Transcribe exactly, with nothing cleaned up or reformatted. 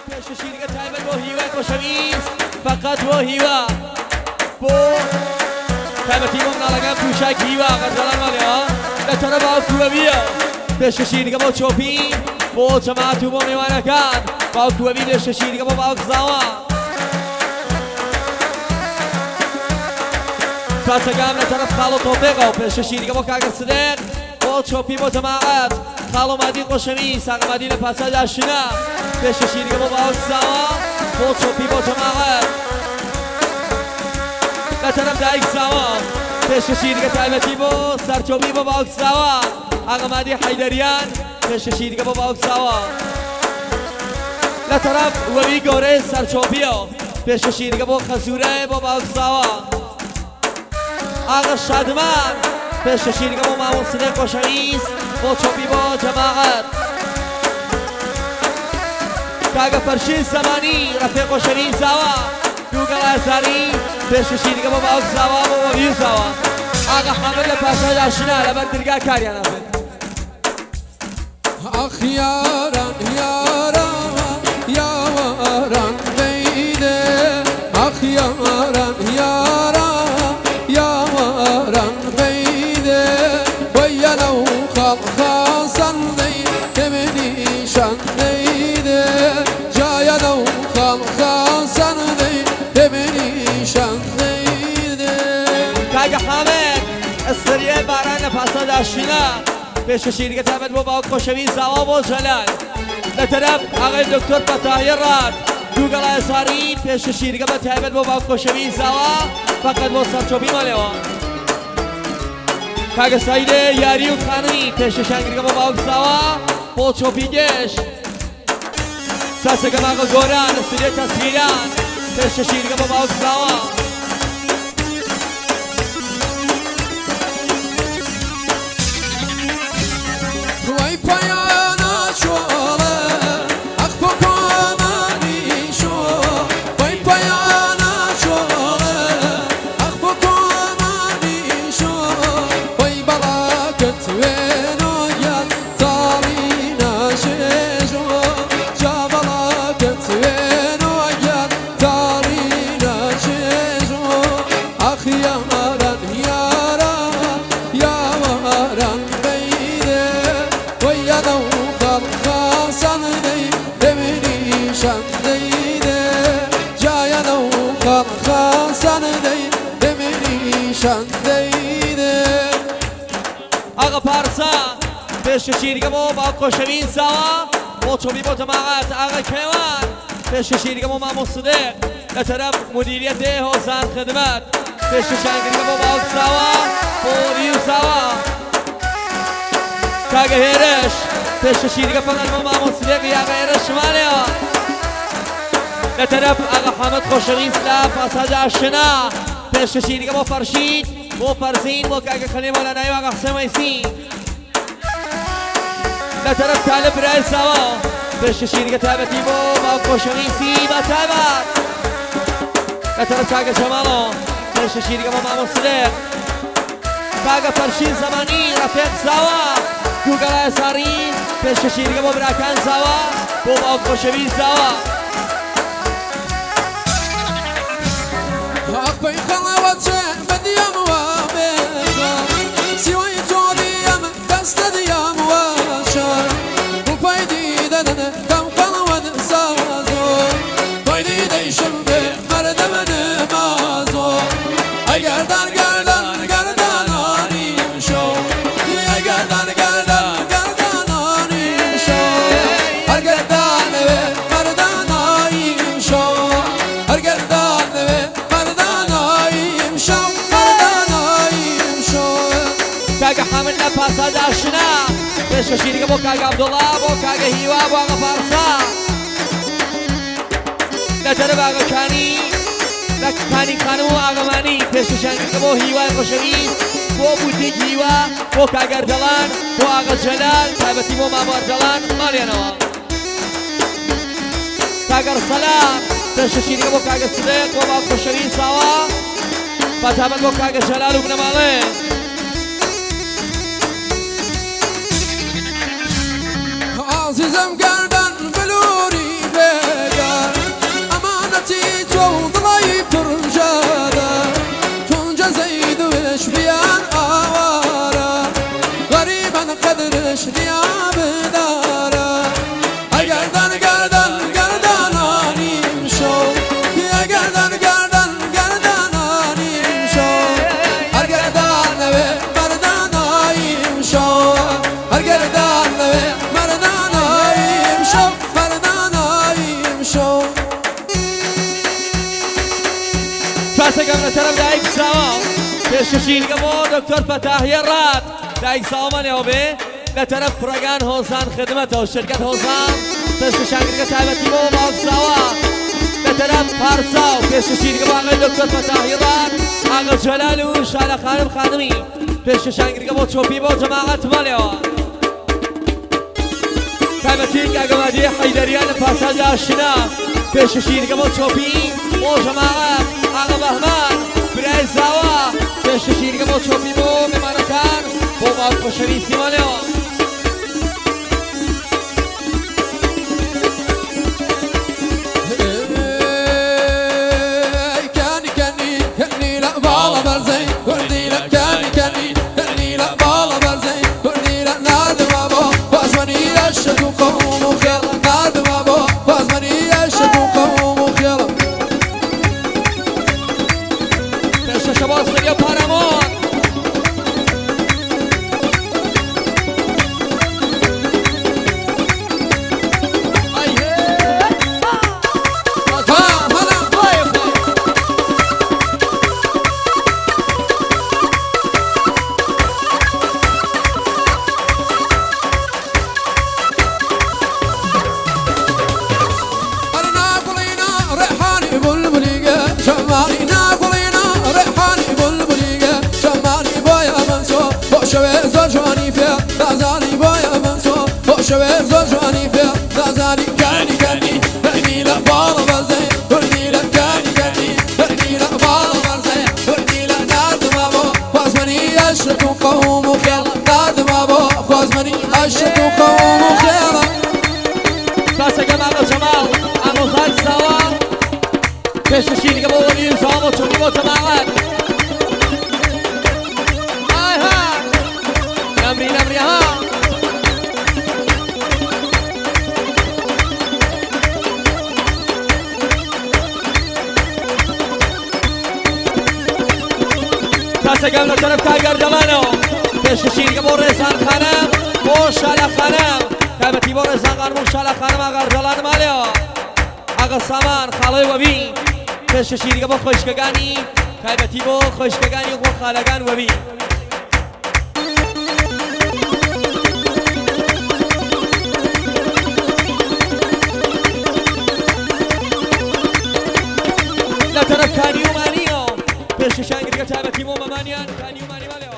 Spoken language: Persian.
پێشەشیرگە تایبەت بۆ هیوای خۆشەویست فقط بۆ هیوا بۆ تایبەتی بۆ مناڵەکان پوشاکی هیوا غەرزەڵان ماڵێەوە لە تەنە باوکووەبیە پێشەشیرگە بۆ چۆپی بۆ جەماعەت و بۆ میوانەکان باوکووەبی پێشەشیرگە بۆ باوک زاوە پاسەکان لە تەرەف خاڵ و تۆپێکە و پێشەشیرگە بۆ کاگە سدێک بۆ چۆپی بۆ جەماعەت خاڵ و مادی خۆشەویست ساقەمادی لە پاسە داشنا پێشەشیرگە بۆ باوک زاوە بۆ چۆپی بۆ جەماعەت لە تەرەف دایک زاوە پێشەشیرگە تایبەتی بۆ سەرچۆپی بۆ باوک زاوە ئاغەمادی حەیدەریان پێشەشیرگە بۆ باوک زاوە لە تەرەف وەوی گەورەی سەرچۆپیە پێشەشیرگە بۆ خەزوورە بۆ باوک زاوە ئاغا شادمان پێشەشیرگە بۆ مامۆستای خۆشەویست بۆ چۆپی بۆ جەماعەت کاگە فەرشی زەمانی ڕەفیق خۆشەویست زاوە دووگەڵ ئازاری پێشەشیرگە بۆ باوک زاوە بۆ وەوی زاوە ئاغا حامد لە پاشای ئاشنا لەبەر دەرگا کاریان ئەبێت آخ یاران یاران یاواران بیده آخ یاران یاران یاواران بیده ویلو خال خاصن دی تمنیشان دیده جایلو خال خاصن دی تمنیشان دیده کاگە حامد ئەستەریە باران لە پاسە داشنا پێشەشیرگە تایبەت بۆ باوک خۆشەویست زاوە بۆ جەلال لە تەرەف ئاغای دکتۆر پەتاهی ڕاد دووگەڵ ئازاری پێشەشیرگە بە تایبەت بۆ باوک خۆشەویست زاوە فقط بۆ سەرچۆپی ماڵێەوە کاگە سایدێ یاری و خانووی پێشەشانگرگە بۆ باوک زاوە بۆ چۆپی گەش ساسەکە ماغە گۆران سرێ تەسویران پێشەشیرگە بۆ باوک زاوە وای پایانا شوله اخو کامانی شو وای پایانا شوله اخو کامانی شو وای بلاکت وینو یاد تارینا شجو جا بلاکت وینو یاد تارینا شجو اخ یاران یاران یاران ویلو خلقاسن دی دمنیشان دیده جایلو خلقاسن دی دمنیشان دیده ئاغا پارسا پێشەشیرگە بۆ باوک خۆشەویست زاوە بۆ چۆپی بۆ جەماعەت ئاغا کێوان پێشەشیرگە بۆ مامۆستدێ لە تەرەف مدیریەتێ هۆزان خدمەت پێشەشانگرگە بۆ باوک زاوە بۆ ریو زاوە کاگە هێرش پێشەشیرگە فەقەت بۆ مامۆستدێکی ئاغا هێرش شمالێەوە لە تەرەف ئاغا حامد خۆشەویست لە پاساژە ئاشنا پێشەشیرگە بۆ فەرشید بۆ فەرزین بۆ کاگە خەلێ مۆلانایی و ئاغا حوسێن مەیسین لە تەرەف تالب برای زاوە پێشەشیرگە تایبەتی بۆ باوک خۆشەویستی بە تایبەت لە تەرەف کاگە جەماڵۆ پێشەشیرگە بۆ مامۆستدێک کاگە فەرشید زەمانی ڕەفیق زاوە دووگەڵ ئازاری پێشەشیرگە بۆ براکان زاوە بۆ باوک خۆشەویست زاوە آخوی خلاوچه بدیم و بیدم سیوی تو دیم دست دیم و شر و پای دیدن کم خلاوت سازو پای دیدیشم به مردم نمازو اگر در گردن گردن آنیم شو اگر در گردن گردن آنیم شو هر گردن به مردن آنیم شو هر گردن به کاگە حامد لە پاساژە ئاشنا پێشەشیرگە بۆ کاگە عەبدوڵڵا بۆ کاگە هیوا بۆ ئاغا پارسا لە تەرەف ئاغاکانی لە کانی خانم و ئاغەمانی پێشەشانگرگە بۆ هیوای خۆشەویست بۆ بوتێک هیوا بۆ کاگە ئەردەڵان بۆ ئاغا جەلال تایبەتی بۆ مامۆ ئەردەڵان ماڵێنەوە کاگە ڕسەلام پێشەشیرگە بۆ کاگە سدێق بۆ باوک خۆشەویست زاوە بە تایبەت بۆ کاگە جەلال و بنەماڵێ عزیزم گردن بلوری بگم گەم لە تەرەف دایک ساوە پێشکەشینگە بۆ دکتۆر پەتاحیە ڕات دایک ساوەمانەوە بێ لە تەرەف کوڕەکان هۆزان خدمەتەوە شرکەت هۆزان پێشکەشانگرگە تایبەتی بۆ باوک ساوە لە تەرەف پارچا و پێشکەشینگە بۆ ئاغای دکتۆر پەتاحی ڕات ئاغا جەلال و شارە خانم خانمی پێشکەشانگرگە بۆ چۆپی بۆ جەماعەت مەڵێەوە تایبەتی کاگەمادی حەیدەریان پاساژ ئاشنا پێشکەشینگە بۆ چۆپی بۆ جەماعەت ئاغا بەهمان برای زاوە پێشکەشینگە بۆ چۆپی بۆ میمانەکان بۆ باوک خۆشەویستی مەڵێەوە پێشکەشینگە بۆ وەلی زاڵ و چۆپی بۆ جەماعەت ئای ها نەمری نەمری ها کاسەگەم لە تەرەف کاگەردەمانەوە پێشکەشینگە بۆ ڕێزان خانم بۆ شالە خانم تایبەتی بۆ ڕێزان خانم و شالە خانم ئاگەردەڵان مالێەوە ئاغا سامان خاڵەی وەبی پێشکەشینگە بۆ خۆشکەکانی تایبەتی بۆ خۆشکەکانی خۆ خالەکان وەبی لە تەرەف کانیومانیەوە پێشکەشانگرگە تایبەتی بۆ مەمانیان کانیومانی مالێەوە